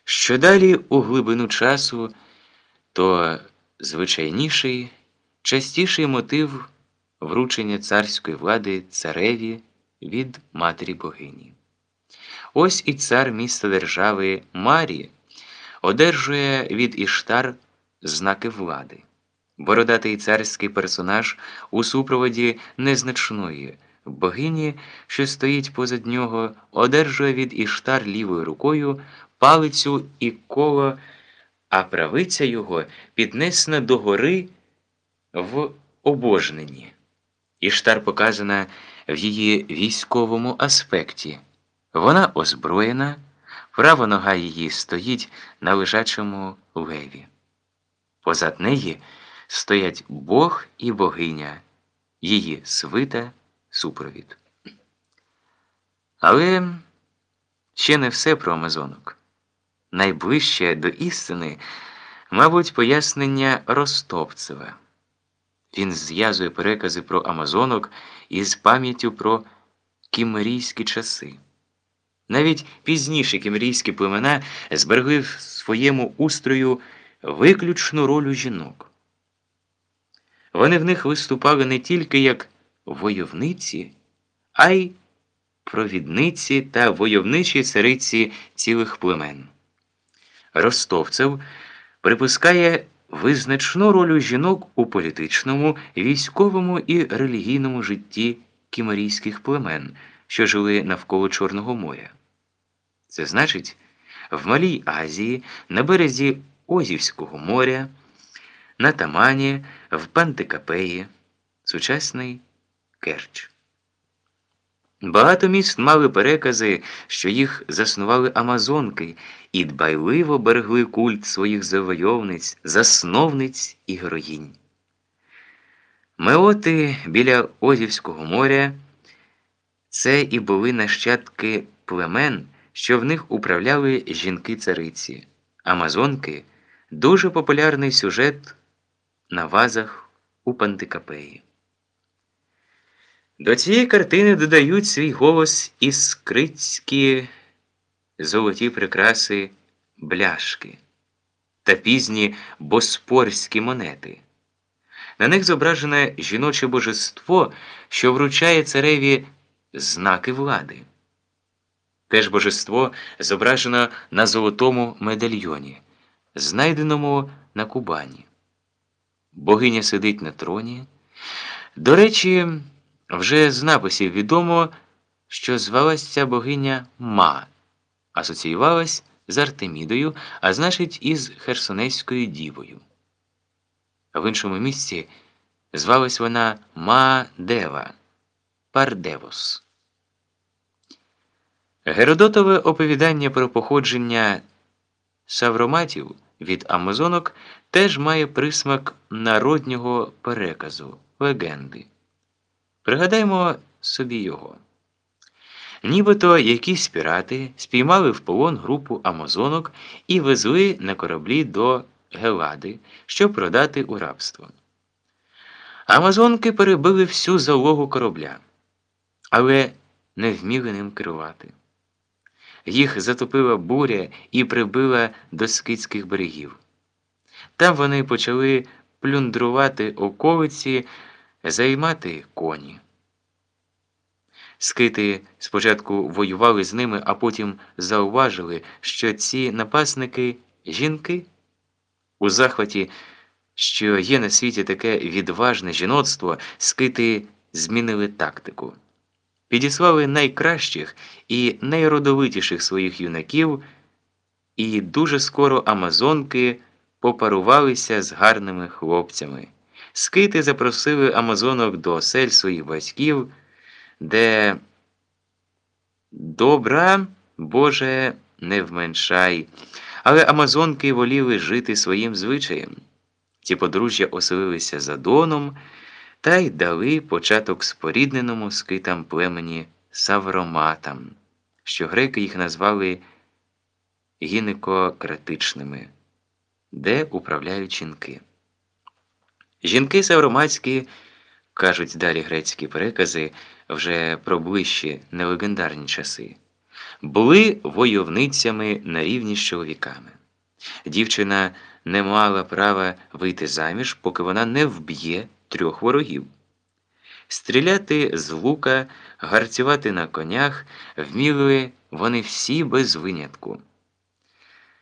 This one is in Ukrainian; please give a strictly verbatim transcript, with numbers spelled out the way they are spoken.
Що далі у глибину часу, то звичайніший, частіший мотив вручення царської влади цареві від матері богині. Ось і цар міста держави Марі одержує від Іштар знаки влади. Бородатий царський персонаж у супроводі незначної богині, що стоїть позад нього, одержує від Іштар лівою рукою палицю і коло, а правиця його піднесена догори в обожненні. Іштар показана в її військовому аспекті. Вона озброєна, права нога її стоїть на лежачому леві. Позад неї стоять Бог і богиня, її свита, супровід. Але ще не все про амазонок. Найближче до істини, мабуть, пояснення Ростовцева. Він зв'язує перекази про амазонок із пам'яттю про кіммерійські часи. Навіть пізніші кіммерійські племена зберегли в своєму устрою виключну роль жінок. Вони в них виступали не тільки як войовниці, а й провідниці та войовничі цариці цілих племен. Ростовцев припускає визначну роль жінок у політичному, військовому і релігійному житті кіммерійських племен, що жили навколо Чорного моря. Це значить, в Малій Азії, на березі Озівського моря, на Тамані, в Пантикапеї, сучасний Керч. Багато міст мали перекази, що їх заснували амазонки і дбайливо берегли культ своїх завойовниць, засновниць і героїнь. Меоти біля Озівського моря – це і були нащадки племен, що в них управляли жінки-цариці. Амазонки – дуже популярний сюжет на вазах у Пантикапеї. До цієї картини додають свій голос іскрицькі золоті прикраси бляшки та пізні боспорські монети. На них зображене жіноче божество, що вручає цареві знаки влади. Теж божество зображено на золотому медальйоні, знайденому на Кубані. Богиня сидить на троні. До речі, вже з написів відомо, що звалась ця богиня Ма, асоціювалась з Артемідою, а значить із Херсонеською дівою. В іншому місці звалась вона Ма-Дева, Пардевос. Геродотове оповідання про походження савроматів від амазонок теж має присмак народнього переказу, легенди. Пригадаймо собі його. Нібито якісь пірати спіймали в полон групу амазонок і везли на кораблі до Гелади, щоб продати у рабство. Амазонки перебили всю залогу корабля, але не вміли ним керувати. Їх затопила буря і прибила до скитських берегів. Там вони почали плюндрувати околиці, займати коні. Скити спочатку воювали з ними, а потім зауважили, що ці напасники – жінки. У захваті, що є на світі таке відважне жіноцтво, скити змінили тактику. Підіслали найкращих і найродовитіших своїх юнаків, і дуже скоро амазонки попарувалися з гарними хлопцями. Скити запросили амазонок до осель своїх батьків, де добра, Боже, не вменшай. Але амазонки воліли жити своїм звичаєм. Ті подружжя оселилися за Доном та й дали початок спорідненому скитам племені савроматам, що греки їх назвали гінекократичними, де управляють жінки. Жінки савроматські, кажуть далі грецькі перекази, вже про ближчі нелегендарні часи, були войовницями на рівні з чоловіками. Дівчина не мала права вийти заміж, поки вона не вб'є трьох ворогів. Стріляти з лука, гарцювати на конях вміли вони всі без винятку.